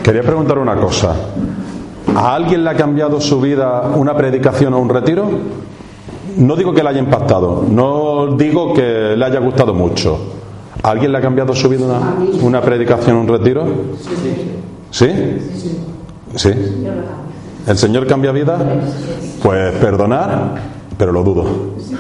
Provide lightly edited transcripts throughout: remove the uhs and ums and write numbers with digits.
Quería preguntar una cosa. ¿A alguien le ha cambiado su vida una predicación o un retiro? No digo que le haya impactado, no digo que le haya gustado mucho. ¿A alguien le ha cambiado su vida una predicación o un retiro? ¿Sí? ¿Sí? ¿El Señor cambia vida? Pues perdonar, pero lo dudo.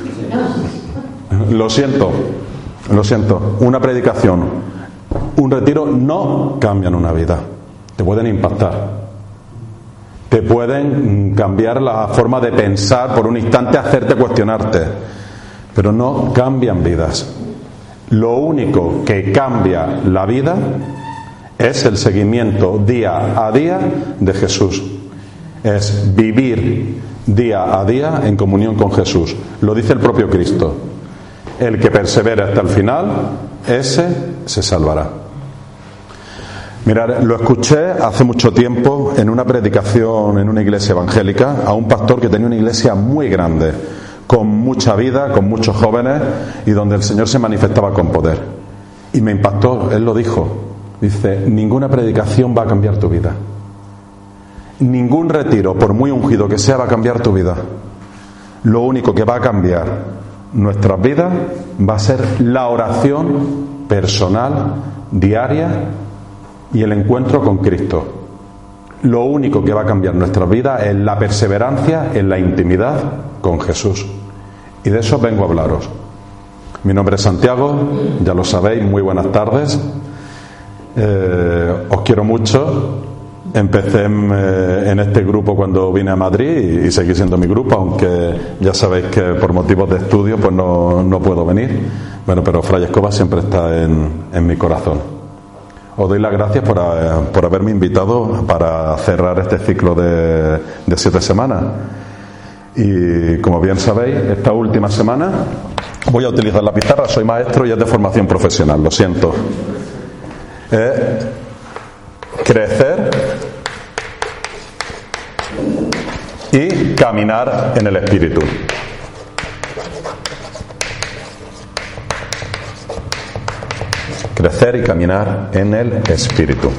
Lo siento. Una predicación, un retiro no cambian una vida. Te pueden impactar. Te pueden cambiar la forma de pensar por un instante, hacerte cuestionarte. Pero no cambian vidas. Lo único que cambia la vida es el seguimiento día a día de Jesús. Es vivir día a día en comunión con Jesús. Lo dice el propio Cristo. El que persevera hasta el final, ese se salvará. Mirad, lo escuché hace mucho tiempo en una predicación en una iglesia evangélica a un pastor que tenía una iglesia muy grande, con mucha vida, con muchos jóvenes, y donde el Señor se manifestaba con poder. Y me impactó, él lo dijo. Dice, ninguna predicación va a cambiar tu vida. Ningún retiro, por muy ungido que sea, va a cambiar tu vida. Lo único que va a cambiar nuestras vidas va a ser la oración personal, diaria, y el encuentro con Cristo. Lo único que va a cambiar nuestras vidas es la perseverancia en la intimidad con Jesús. Y de eso vengo a hablaros. Mi nombre es Santiago, ya lo sabéis, muy buenas tardes. Os quiero mucho. Empecé en este grupo cuando vine a Madrid y seguí siendo mi grupo, aunque ya sabéis que por motivos de estudio pues no puedo venir. Bueno, pero Fray Escobar siempre está en mi corazón. Os doy las gracias por haberme invitado para cerrar este ciclo de 7 semanas. Y como bien sabéis, esta última semana voy a utilizar la pizarra. Soy maestro y es de formación profesional, lo siento. Crecer y caminar en el Espíritu. Crecer y caminar en el Espíritu.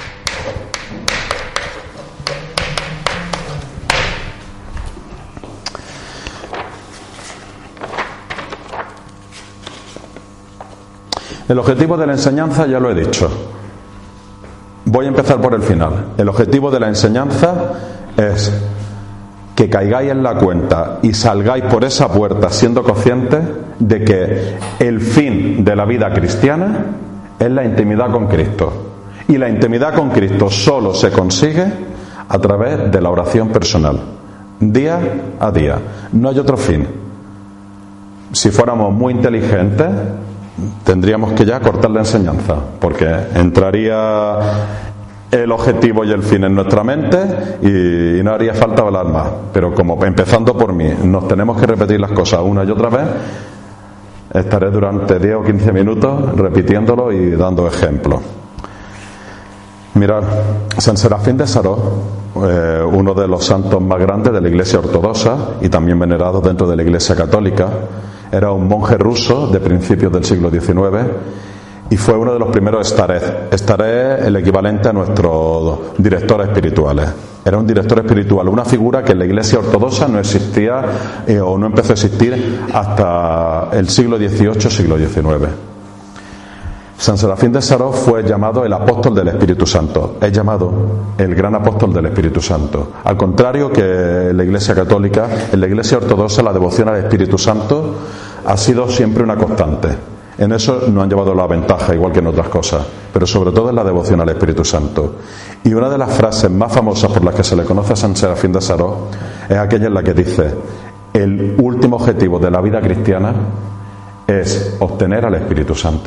El objetivo de la enseñanza ya lo he dicho. Voy a empezar por el final. El objetivo de la enseñanza es que caigáis en la cuenta y salgáis por esa puerta siendo conscientes de que el fin de la vida cristiana es la intimidad con Cristo. Y la intimidad con Cristo solo se consigue a través de la oración personal, día a día. No hay otro fin. Si fuéramos muy inteligentes, tendríamos que ya cortar la enseñanza, porque entraría el objetivo y el fin en nuestra mente y no haría falta hablar más. Pero como empezando por mí, nos tenemos que repetir las cosas una y otra vez, estaré durante 10 o 15 minutos repitiéndolo y dando ejemplos. Mirad, San Serafín de Sarov, uno de los santos más grandes de la Iglesia ortodoxa y también venerado dentro de la Iglesia católica, era un monje ruso de principios del siglo XIX y fue uno de los primeros starez. Starez es el equivalente a nuestros directores espirituales. Era un director espiritual, una figura que en la Iglesia ortodoxa no existía o no empezó a existir hasta el siglo XVIII, siglo XIX. San Serafín de Sarov fue llamado el apóstol del Espíritu Santo. Es llamado el gran apóstol del Espíritu Santo. Al contrario que en la Iglesia católica, en la Iglesia ortodoxa la devoción al Espíritu Santo ha sido siempre una constante. En eso nos han llevado la ventaja, igual que en otras cosas, pero sobre todo en la devoción al Espíritu Santo. Y una de las frases más famosas por las que se le conoce a San Serafín de Sarov es aquella en la que dice: el último objetivo de la vida cristiana es obtener al Espíritu Santo.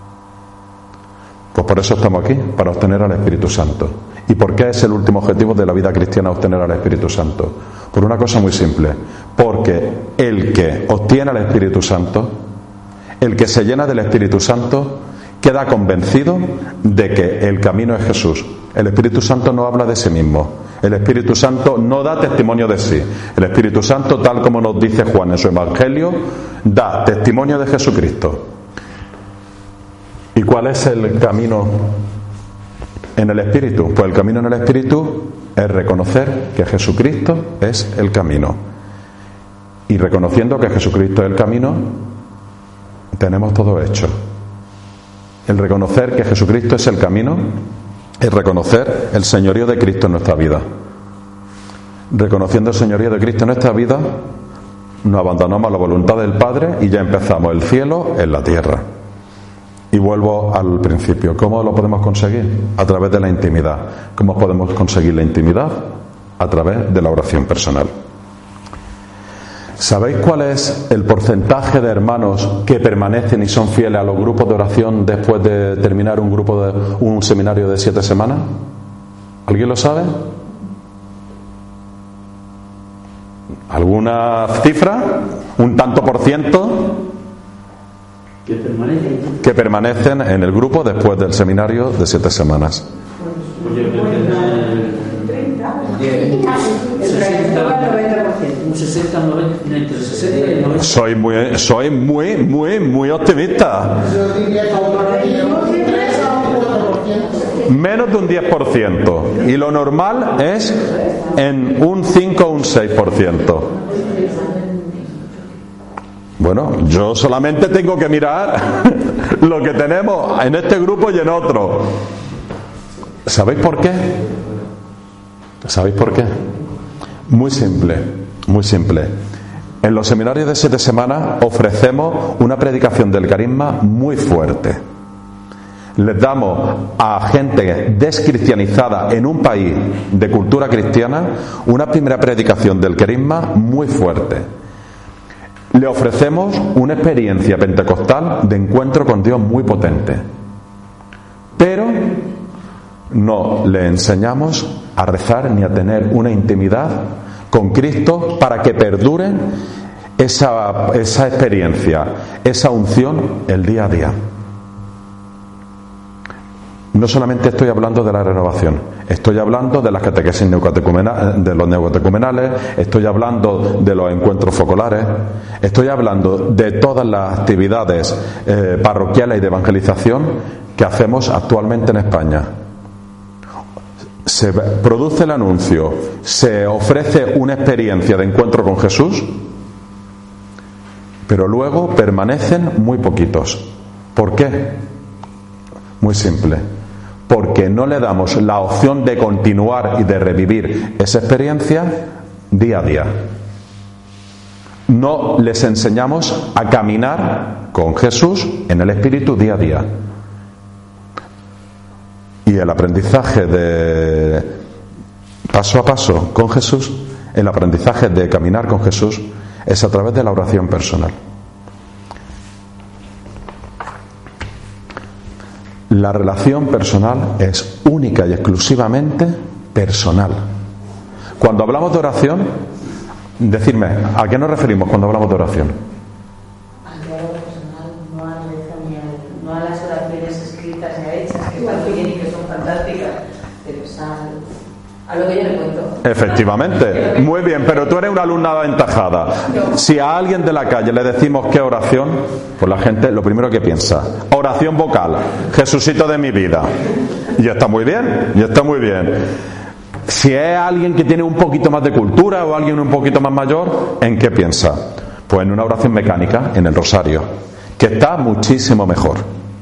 Pues por eso estamos aquí, para obtener al Espíritu Santo. ¿Y por qué es el último objetivo de la vida cristiana obtener al Espíritu Santo? Por una cosa muy simple, porque el que obtiene al Espíritu Santo, el que se llena del Espíritu Santo, queda convencido de que el camino es Jesús. El Espíritu Santo no habla de sí mismo. El Espíritu Santo no da testimonio de sí. El Espíritu Santo, tal como nos dice Juan en su Evangelio, da testimonio de Jesucristo. ¿Y cuál es el camino en el Espíritu. Pues el camino en el Espíritu es reconocer que Jesucristo es el camino. Y reconociendo que Jesucristo es el camino, tenemos todo hecho. El reconocer que Jesucristo es el camino es reconocer el señorío de Cristo en nuestra vida. Reconociendo el señorío de Cristo en nuestra vida, nos abandonamos a la voluntad del Padre y ya empezamos el cielo en la tierra. Y vuelvo al principio. ¿Cómo lo podemos conseguir? A través de la intimidad. ¿Cómo podemos conseguir la intimidad? A través de la oración personal. ¿Sabéis cuál es el porcentaje de hermanos que permanecen y son fieles a los grupos de oración después de terminar un seminario de 7 semanas? ¿Alguien lo sabe? ¿Alguna cifra? ¿Un tanto por ciento? Que permanecen en el grupo después del seminario de 7 semanas. Un 60, 90, entre 60 y 90. Soy muy optimista. Menos de un 10%. Y lo normal es en un 5 o un 6%. Bueno, yo solamente tengo que mirar lo que tenemos en este grupo y en otro. ¿Sabéis por qué? ¿Sabéis por qué? Muy simple, muy simple. En los seminarios de 7 semanas ofrecemos una predicación del carisma muy fuerte. Les damos a gente descristianizada en un país de cultura cristiana una primera predicación del carisma muy fuerte. Le ofrecemos una experiencia pentecostal de encuentro con Dios muy potente. Pero no le enseñamos a rezar ni a tener una intimidad con Cristo para que perduren esa experiencia, esa unción el día a día. No solamente estoy hablando de la renovación, estoy hablando de las catequesis de los neocatecumenales, estoy hablando de los encuentros focolares, estoy hablando de todas las actividades parroquiales y de evangelización que hacemos actualmente en España. Se produce el anuncio, se ofrece una experiencia de encuentro con Jesús, pero luego permanecen muy poquitos. ¿Por qué? Muy simple. Porque no le damos la opción de continuar y de revivir esa experiencia día a día. No les enseñamos a caminar con Jesús en el Espíritu día a día. Y el aprendizaje de paso a paso con Jesús, el aprendizaje de caminar con Jesús, es a través de la oración personal. La relación personal es única y exclusivamente personal. Cuando hablamos de oración, decidme, ¿a qué nos referimos cuando hablamos de oración? Al diálogo personal, no a las oraciones escritas ya hechas, que están muy bien y que son fantásticas, pero es a lo que yo le cuento. Efectivamente, muy bien, pero tú eres una alumna aventajada. Si a alguien de la calle le decimos qué oración, pues la gente lo primero que piensa, oración vocal, Jesucito de mi vida. Y está muy bien, y está muy bien. Si es alguien que tiene un poquito más de cultura o alguien un poquito más mayor, ¿en qué piensa? Pues en una oración mecánica, en el rosario, que está muchísimo mejor.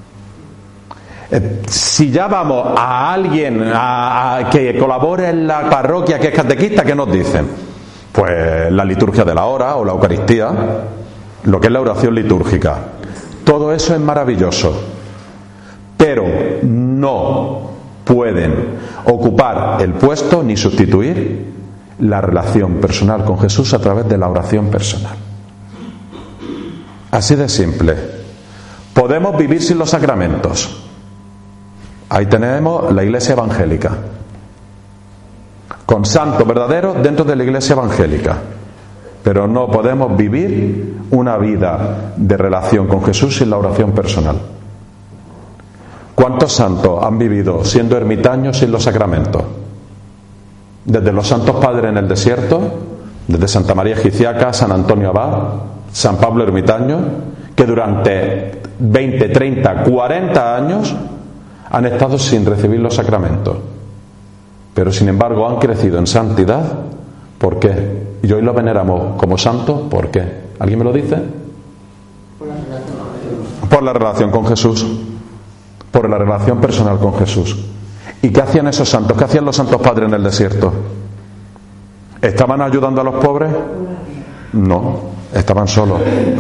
Si ya vamos a alguien que colabore en la parroquia, que es catequista, ¿qué nos dicen? Pues la liturgia de la hora o la Eucaristía, lo que es la oración litúrgica. Todo eso es maravilloso, pero no pueden ocupar el puesto ni sustituir la relación personal con Jesús a través de la oración personal. Así de simple. Podemos vivir sin los sacramentos. Ahí tenemos la Iglesia evangélica, con santos verdaderos dentro de la Iglesia evangélica, pero no podemos vivir una vida de relación con Jesús sin la oración personal. ¿Cuántos santos han vivido siendo ermitaños sin los sacramentos? Desde los santos padres en el desierto, desde Santa María Egipciaca, San Antonio Abad, San Pablo ermitaño, que durante 20, 30, 40 años han estado sin recibir los sacramentos, pero sin embargo han crecido en santidad. ¿Por qué? Y hoy lo veneramos como santo. ¿Por qué? ¿Alguien me lo dice? Por la relación con Jesús, por la relación personal con Jesús. ¿Y qué hacían esos santos? ¿Qué hacían los santos padres en el desierto? ¿Estaban ayudando a los pobres? No, estaban solos.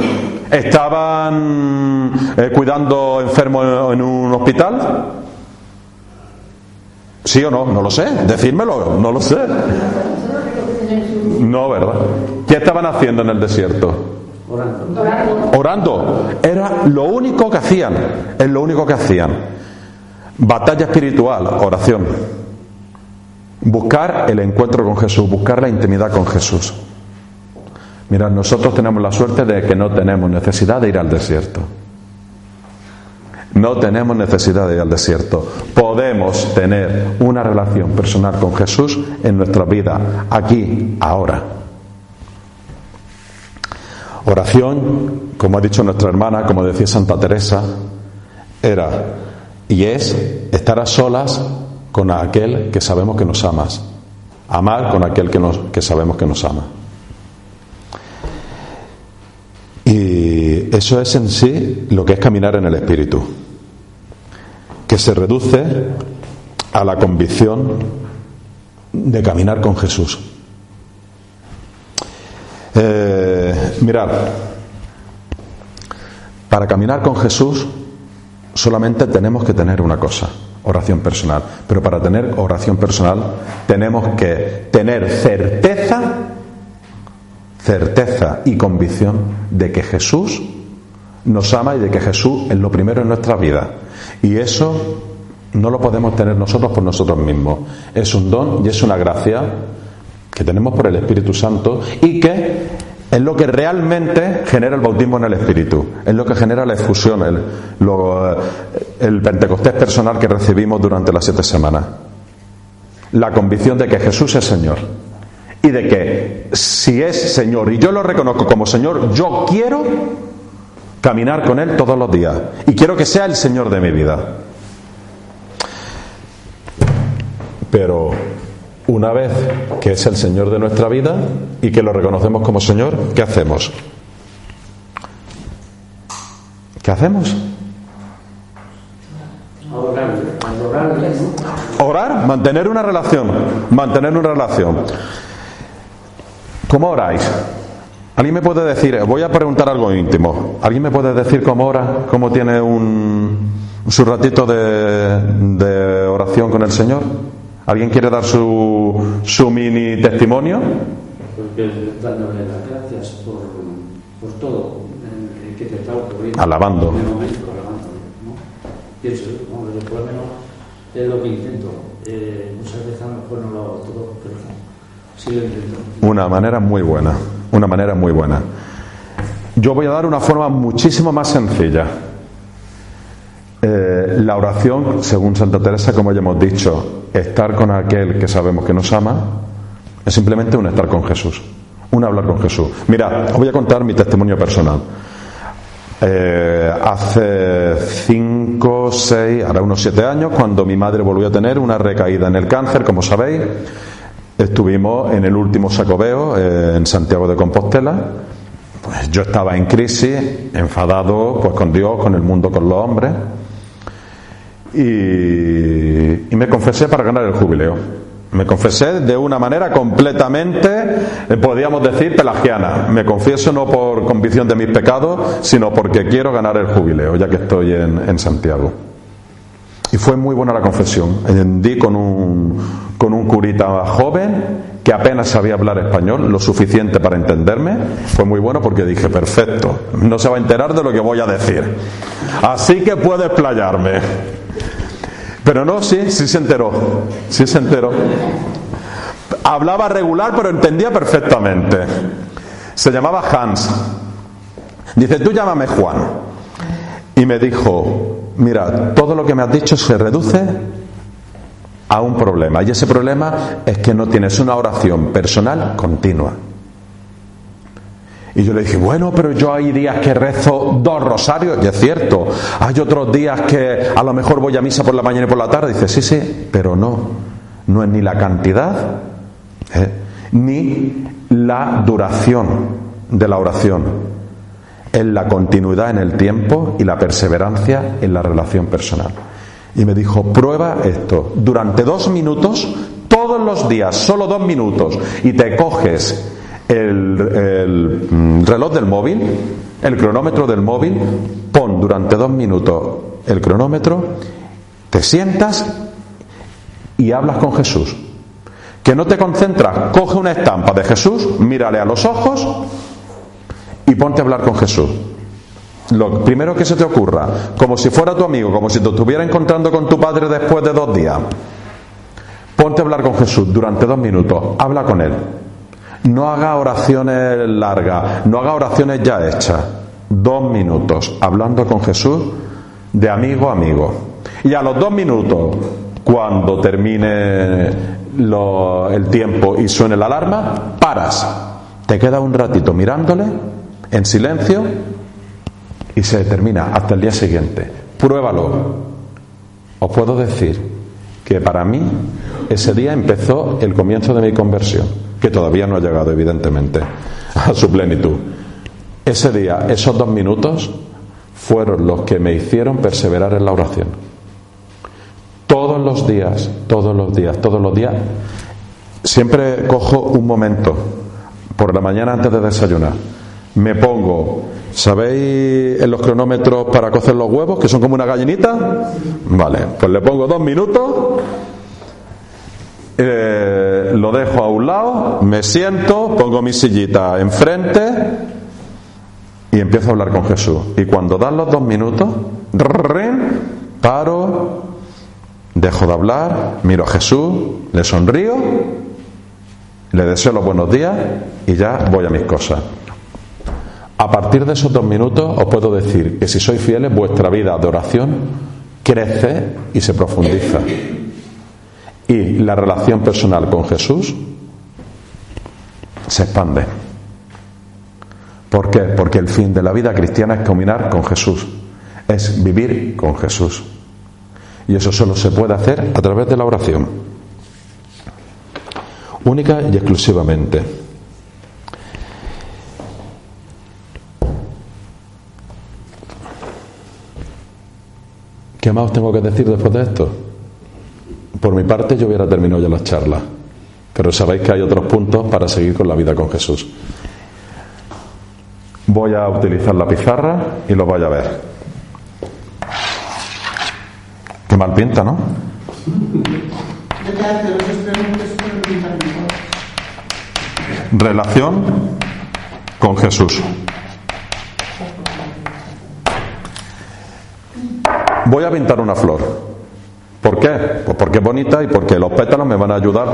¿Estaban cuidando enfermos en un hospital? ¿Sí o no? No lo sé, decídmelo, no lo sé. No, ¿verdad? ¿Qué estaban haciendo en el desierto? Orando. Era lo único que hacían. Es lo único que hacían. Batalla espiritual, oración. Buscar el encuentro con Jesús, buscar la intimidad con Jesús. Mirad, nosotros tenemos la suerte de que no tenemos necesidad de ir al desierto. No tenemos necesidad de ir al desierto. Podemos tener una relación personal con Jesús en nuestra vida, aquí, ahora. Oración, como ha dicho nuestra hermana, como decía Santa Teresa, era y es estar a solas con aquel que sabemos que nos ama. Amar con aquel que sabemos que nos ama. Y eso es en sí lo que es caminar en el Espíritu, que se reduce a la convicción de caminar con Jesús. Mirad, para caminar con Jesús solamente tenemos que tener una cosa: oración personal. Pero para tener oración personal tenemos que tener certeza y convicción de que Jesús nos ama y de que Jesús es lo primero en nuestra vida. Y eso no lo podemos tener nosotros por nosotros mismos. Es un don y es una gracia que tenemos por el Espíritu Santo, y que es lo que realmente genera el bautismo en el Espíritu, es lo que genera la efusión, el Pentecostés personal que recibimos durante las 7 semanas. La convicción de que Jesús es Señor, y de que si es Señor y yo lo reconozco como Señor, yo quiero caminar con Él todos los días y quiero que sea el Señor de mi vida. Pero una vez que es el Señor de nuestra vida y que lo reconocemos como Señor, ¿qué hacemos? ¿Qué hacemos? Orar, mantener una relación. ¿Cómo oráis? ¿Alguien me puede decir? Voy a preguntar algo íntimo. ¿Alguien me puede decir cómo ora? ¿Cómo tiene su ratito de oración con el Señor? ¿Alguien quiere dar su mini testimonio? Porque dándole las gracias por todo que te está ocurriendo. Alabando. En el momento, alabándole, ¿no? Pienso, yo por lo menos es lo que intento. Muchas veces a lo mejor no lo hago todo, pero sí lo intento. Una manera muy buena. Yo voy a dar una forma muchísimo más sencilla. La oración, según Santa Teresa, como ya hemos dicho, estar con aquel que sabemos que nos ama, es simplemente un estar con Jesús, un hablar con Jesús. Mirad, os voy a contar mi testimonio personal. Hace 5, 6, ahora unos 7 años, cuando mi madre volvió a tener una recaída en el cáncer, como sabéis, estuvimos en el último Sacobeo en Santiago de Compostela. Pues yo estaba en crisis, enfadado pues con Dios, con el mundo, con los hombres, y me confesé para ganar el jubileo. Me confesé de una manera completamente, podríamos decir, pelagiana. Me confieso no por convicción de mis pecados, sino porque quiero ganar el jubileo, ya que estoy en Santiago. Y fue muy buena la confesión. Di con un curita joven que apenas sabía hablar español, lo suficiente para entenderme. Fue muy bueno porque dije, perfecto, no se va a enterar de lo que voy a decir, así que puedo explayarme. Pero no, sí se enteró. Hablaba regular, pero entendía perfectamente. Se llamaba Hans. Dice, tú llámame Juan. Y me dijo, mira, todo lo que me has dicho se reduce a un problema, y ese problema es que no tienes una oración personal continua. Y yo le dije, bueno, pero yo hay días que rezo 2 rosarios, y es cierto. Hay otros días que a lo mejor voy a misa por la mañana y por la tarde. Dice, sí, pero no es ni la cantidad, ni la duración de la oración. Es la continuidad en el tiempo y la perseverancia en la relación personal. Y me dijo, prueba esto, durante 2 minutos, todos los días, solo 2 minutos, y te coges el reloj del móvil, el cronómetro del móvil, pon durante 2 minutos el cronómetro, te sientas y hablas con Jesús. Que no te concentras, coge una estampa de Jesús, mírale a los ojos y ponte a hablar con Jesús. Lo primero que se te ocurra, como si fuera tu amigo, como si te estuviera encontrando con tu padre después de 2 días. Ponte a hablar con Jesús durante 2 minutos, habla con Él. No haga oraciones largas, no haga oraciones ya hechas. 2 minutos hablando con Jesús de amigo a amigo. Y a los 2 minutos, cuando termine el tiempo y suene la alarma, paras. Te quedas un ratito mirándole en silencio y se termina hasta el día siguiente. Pruébalo. Os puedo decir que para mí ese día empezó el comienzo de mi conversión, que todavía no ha llegado evidentemente a su plenitud. Ese día, esos 2 minutos fueron los que me hicieron perseverar en la oración. Todos los días, siempre cojo un momento por la mañana antes de desayunar. Me pongo, ¿sabéis en los cronómetros para cocer los huevos, que son como una gallinita? Vale, pues le pongo 2 minutos, lo dejo a un lado, me siento, pongo mi sillita enfrente y empiezo a hablar con Jesús. Y cuando dan los 2 minutos, paro, dejo de hablar, miro a Jesús, le sonrío, le deseo los buenos días y ya voy a mis cosas. A partir de esos 2 minutos os puedo decir que si sois fieles, vuestra vida de oración crece y se profundiza. Y la relación personal con Jesús se expande. ¿Por qué? Porque el fin de la vida cristiana es caminar con Jesús, es vivir con Jesús. Y eso solo se puede hacer a través de la oración, única y exclusivamente. ¿Qué más os tengo que decir después de esto? Por mi parte yo hubiera terminado ya las charlas, pero sabéis que hay otros puntos para seguir con la vida con Jesús. Voy a utilizar la pizarra y lo vais a ver. Qué mal pinta, ¿no? Relación con Jesús. Voy a pintar una flor. ¿Por qué? Pues porque es bonita y porque los pétalos me van a ayudar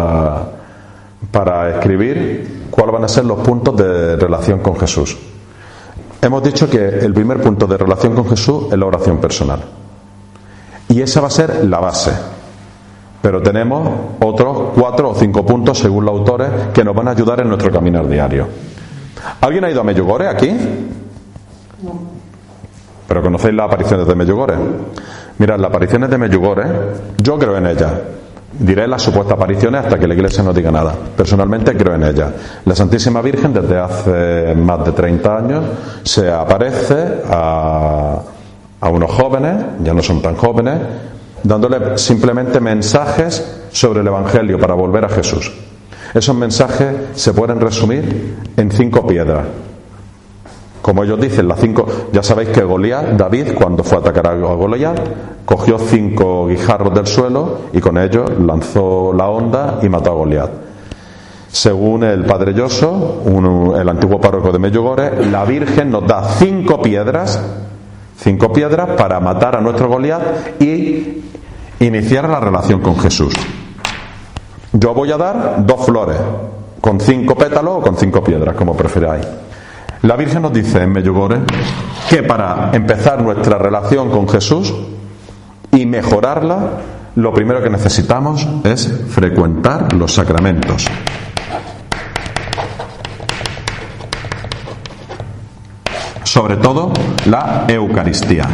para escribir cuáles van a ser los puntos de relación con Jesús. Hemos dicho que el primer punto de relación con Jesús es la oración personal. Y esa va a ser la base. Pero tenemos otros 4 o 5 puntos, según los autores, que nos van a ayudar en nuestro caminar diario. ¿Alguien ha ido a Medjugorje aquí? No. ¿Pero conocéis las apariciones de Medjugorje? Mirad, las apariciones de Medjugorje, yo creo en ellas. Diré las supuestas apariciones hasta que la Iglesia no diga nada. Personalmente creo en ellas. La Santísima Virgen, desde hace más de 30 años, se aparece a unos jóvenes, ya no son tan jóvenes, dándole simplemente mensajes sobre el Evangelio para volver a Jesús. Esos mensajes se pueden resumir en 5 piedras. Como ellos dicen, las 5, ya sabéis que David, cuando fue a atacar a Goliat, cogió 5 guijarros del suelo y con ellos lanzó la honda y mató a Goliat. Según el padre Yoso, el antiguo párroco de Medjugorje, la Virgen nos da 5 piedras para matar a nuestro Goliat y iniciar la relación con Jesús. Yo voy a dar 2 flores, con 5 pétalos o con 5 piedras, como preferáis. La Virgen nos dice en Medjugorje que para empezar nuestra relación con Jesús y mejorarla, lo primero que necesitamos es frecuentar los sacramentos. sobre todo la Eucaristía.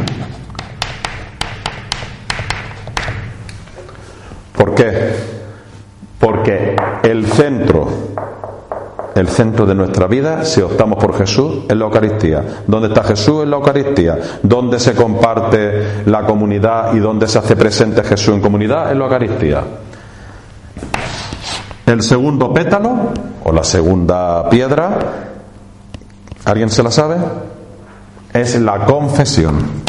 ¿Por qué? Porque el centro de nuestra vida, si optamos por Jesús, es la Eucaristía. ¿Dónde está Jesús? En la Eucaristía. ¿Dónde se comparte la comunidad y dónde se hace presente Jesús en comunidad? En la Eucaristía. El segundo pétalo, o la segunda piedra, ¿alguien se la sabe? Es la confesión.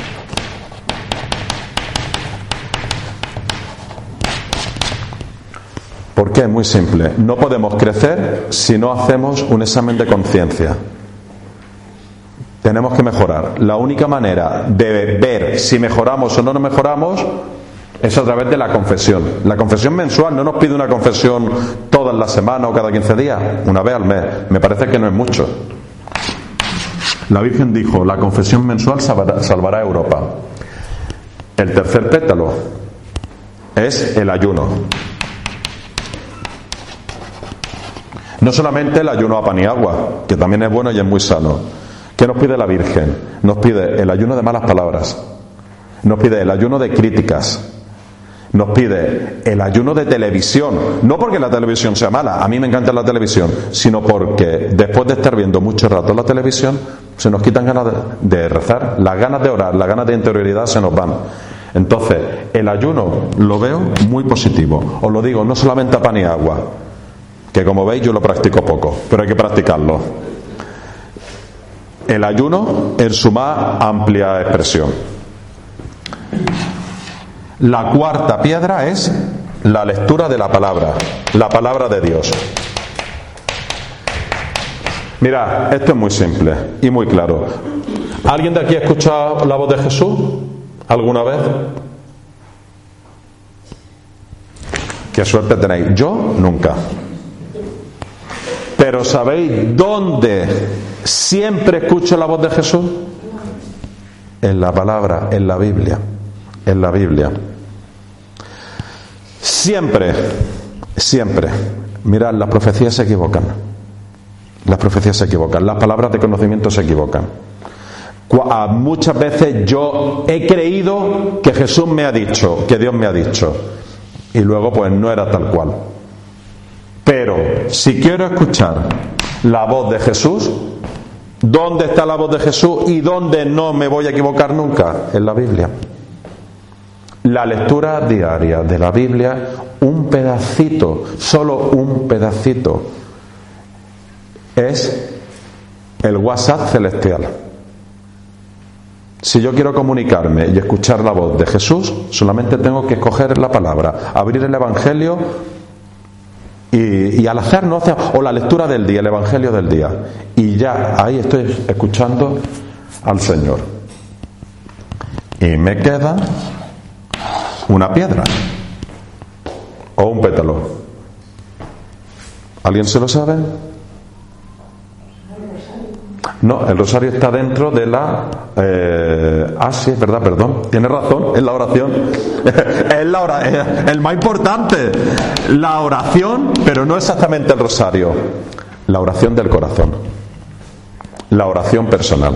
¿Por qué? Muy simple. No podemos crecer si no hacemos un examen de conciencia. Tenemos que mejorar. La única manera de ver si mejoramos o no nos mejoramos es a través de la confesión. La confesión mensual no nos pide una confesión todas las semanas o cada 15 días, una vez al mes. Me parece que no es mucho. La Virgen dijo, la confesión mensual salvará a Europa. El tercer pétalo es el ayuno. No solamente el ayuno a pan y agua, que también es bueno y es muy sano. ¿Qué nos pide la Virgen? Nos pide el ayuno de malas palabras, nos pide el ayuno de críticas, nos pide el ayuno de televisión. No porque la televisión sea mala, a mí me encanta la televisión, sino porque después de estar viendo mucho rato la televisión se nos quitan ganas de rezar, las ganas de orar, las ganas de interioridad se nos van. Entonces el ayuno lo veo muy positivo. Os lo digo, no solamente a pan y agua, que como veis yo lo practico poco, pero hay que practicarlo. El ayuno en su más amplia expresión. La cuarta piedra es la lectura de la palabra de Dios. Mirad, esto es muy simple y muy claro. ¿Alguien de aquí ha escuchado la voz de Jesús alguna vez? Qué suerte tenéis. Yo nunca. Pero ¿sabéis dónde siempre escucho la voz de Jesús? En la palabra, en la Biblia. En la Biblia. Siempre. Mirad, las profecías se equivocan. Las profecías se equivocan. Las palabras de conocimiento se equivocan. Muchas veces yo he creído que Jesús me ha dicho, que Dios me ha dicho. Y luego pues no era tal cual. Pero si quiero escuchar la voz de Jesús, ¿dónde está la voz de Jesús y dónde no me voy a equivocar nunca? En la Biblia. La lectura diaria de la Biblia, un pedacito, solo un pedacito, es el WhatsApp celestial. Si yo quiero comunicarme y escuchar la voz de Jesús, solamente tengo que escoger la palabra, abrir el Evangelio y al azar no hace, o la lectura del día, el Evangelio del día, y ya ahí estoy escuchando al Señor. Y me queda una piedra o un pétalo. ¿Alguien se lo sabe? No, el rosario está dentro de la... sí, es verdad, perdón. Tiene razón, es la oración. Es el más importante. La oración, pero no exactamente el rosario. La oración del corazón. La oración personal.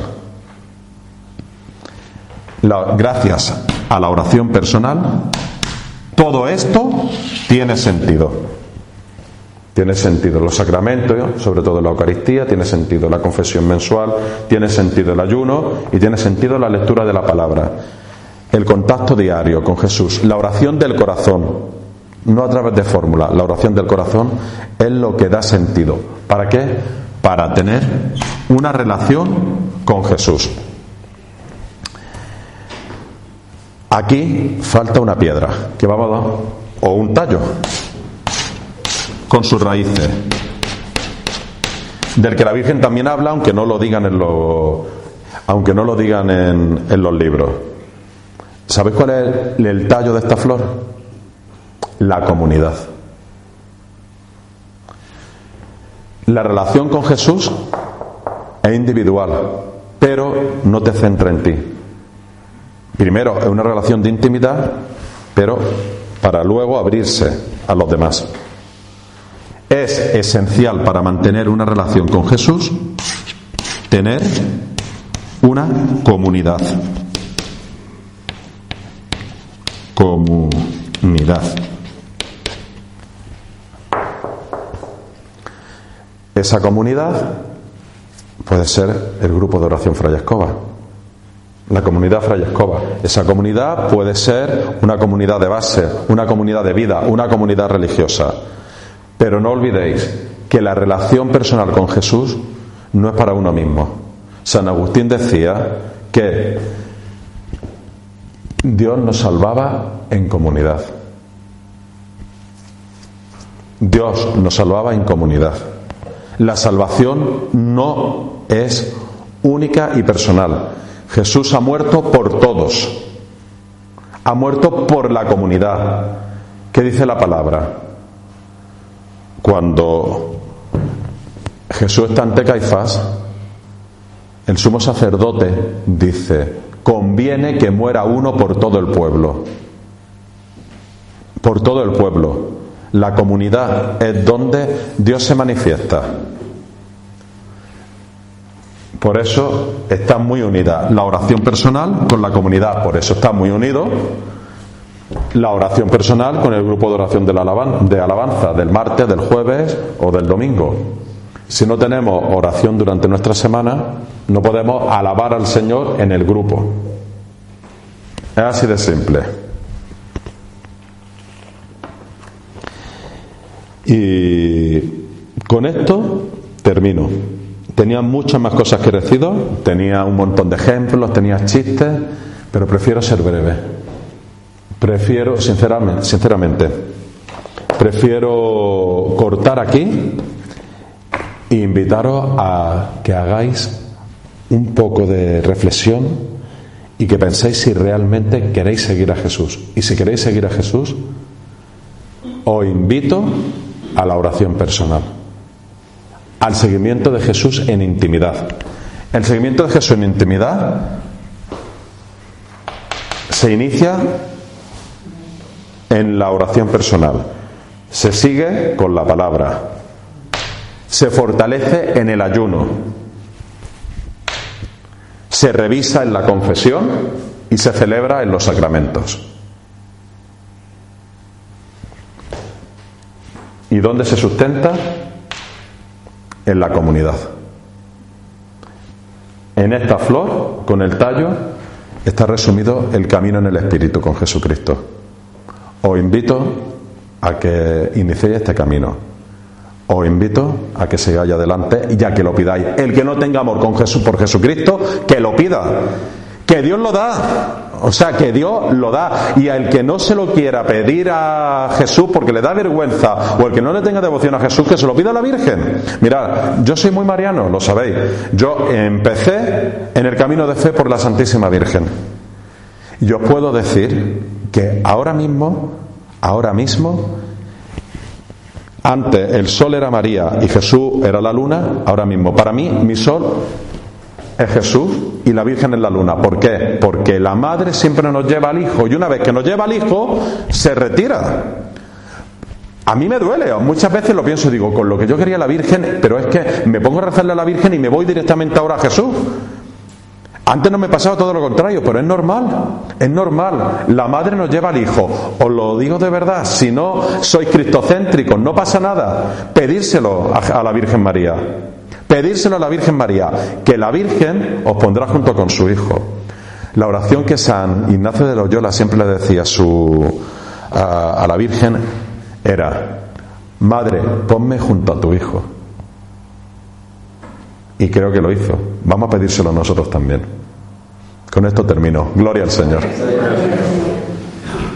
Gracias a la oración personal, todo esto tiene sentido. Tiene sentido los sacramentos, sobre todo la Eucaristía, tiene sentido la confesión mensual, tiene sentido el ayuno y tiene sentido la lectura de la palabra. El contacto diario con Jesús, la oración del corazón, no a través de fórmula, la oración del corazón es lo que da sentido. ¿Para qué? Para tener una relación con Jesús. Aquí falta una piedra, que vamos a dar, o un tallo, con sus raíces, del que la Virgen también habla, aunque no lo digan en los libros. ¿Sabéis cuál es el tallo de esta flor? La comunidad. La relación con Jesús es individual, pero no te centra en ti. Primero es una relación de intimidad, pero para luego abrirse a los demás. Es esencial para mantener una relación con Jesús tener una comunidad. Comunidad. Esa comunidad puede ser el grupo de oración Fray Escoba, la comunidad Fray Escoba. Esa comunidad puede ser una comunidad de base, una comunidad de vida, una comunidad religiosa. Pero no olvidéis que la relación personal con Jesús no es para uno mismo. San Agustín decía que Dios nos salvaba en comunidad. Dios nos salvaba en comunidad. La salvación no es única y personal. Jesús ha muerto por todos. Ha muerto por la comunidad. ¿Qué dice la palabra? Cuando Jesús está ante Caifás, el sumo sacerdote dice: conviene que muera uno por todo el pueblo. Por todo el pueblo. La comunidad es donde Dios se manifiesta. Por eso está muy unida la oración personal con la comunidad. Por eso está muy unido la oración personal con el grupo de oración de alabanza del martes, del jueves o del domingo. Si no tenemos oración durante nuestra semana, no podemos alabar al Señor en el grupo. Es así de simple. Y con esto termino. Tenía muchas más cosas que deciros, tenía un montón de ejemplos, tenía chistes, pero prefiero ser breve. Prefiero, sinceramente, prefiero cortar aquí e invitaros a que hagáis un poco de reflexión y que penséis si realmente queréis seguir a Jesús. Y si queréis seguir a Jesús, os invito a la oración personal, al seguimiento de Jesús en intimidad. El seguimiento de Jesús en intimidad se inicia en la oración personal, se sigue con la palabra, se fortalece en el ayuno, se revisa en la confesión y se celebra en los sacramentos. ¿Y dónde se sustenta? En la comunidad. En esta flor, con el tallo, está resumido el camino en el Espíritu con Jesucristo. Os invito a que iniciéis este camino. Os invito a que sigáis adelante y a que lo pidáis. El que no tenga amor con Jesús, por Jesucristo, que lo pida. Que Dios lo da. O sea, que Dios lo da. Y al que no se lo quiera pedir a Jesús porque le da vergüenza, o el que no le tenga devoción a Jesús, que se lo pida a la Virgen. Mirad, yo soy muy mariano, lo sabéis. Yo empecé en el camino de fe por la Santísima Virgen. Y os puedo decir que ahora mismo, antes el sol era María y Jesús era la luna. Ahora mismo, para mí, mi sol es Jesús y la Virgen es la luna. ¿Por qué? Porque la madre siempre nos lleva al hijo, y una vez que nos lleva al hijo, se retira. A mí me duele, muchas veces lo pienso, digo, con lo que yo quería la Virgen, pero es que me pongo a rezarle a la Virgen y me voy directamente ahora a Jesús. Antes no me pasaba todo lo contrario, pero es normal. La madre nos lleva al hijo. Os lo digo de verdad, si no sois cristocéntricos, no pasa nada. Pedírselo a la Virgen María. Pedírselo a la Virgen María, que la Virgen os pondrá junto con su hijo. La oración que San Ignacio de Loyola siempre le decía a la Virgen era: Madre, ponme junto a tu hijo. Y creo que lo hizo. Vamos a pedírselo nosotros también. Con esto termino. Gloria al Señor.